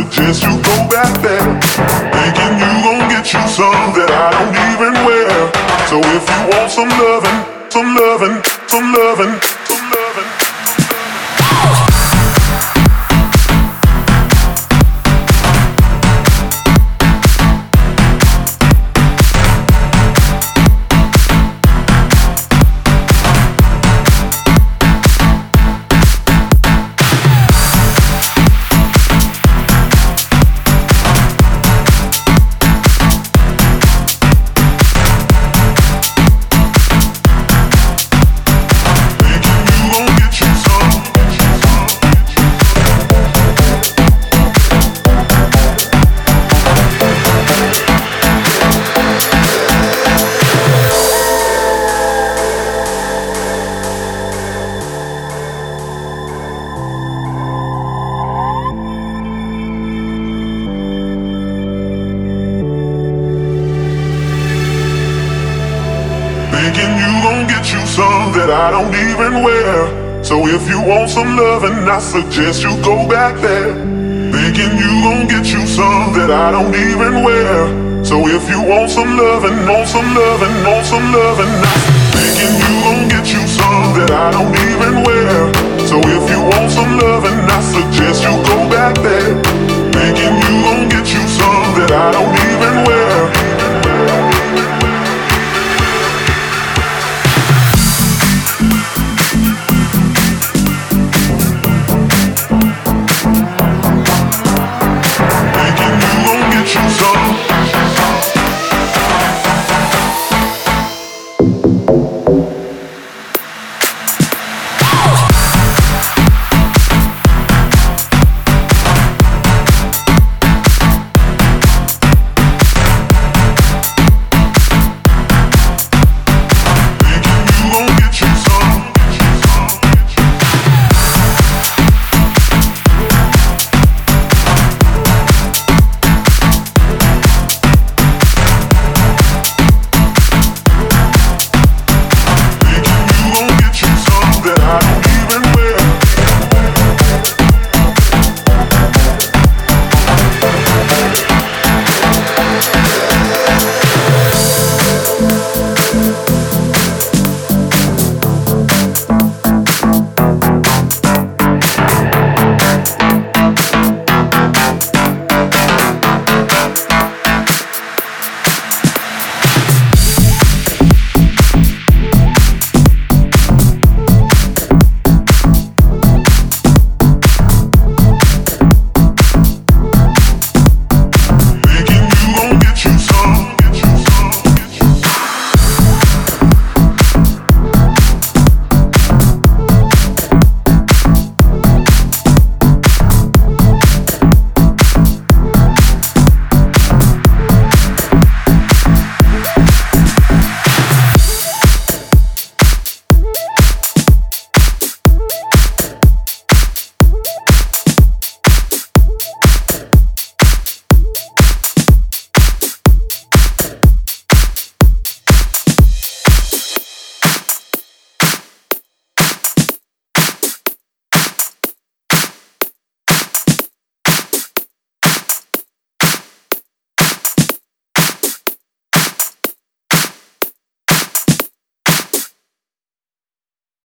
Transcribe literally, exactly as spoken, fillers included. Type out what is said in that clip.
suggest you go back there. Thinking you gon' get you some that I don't even wear. So if you want some lovin', some lovin', some lovin', some lovin'. Thinking you gon' get you some that I don't even wear. So if you want some lovin', I suggest you go back there. Thinking you gon' get you some that I don't even wear. So if you want some lovin', want some lovin', want some lovin', thinking you gon' get you some that I don't even wear. So if you want some lovin', I suggest you go back there. Thinking you gon' get you some that I don't even wear.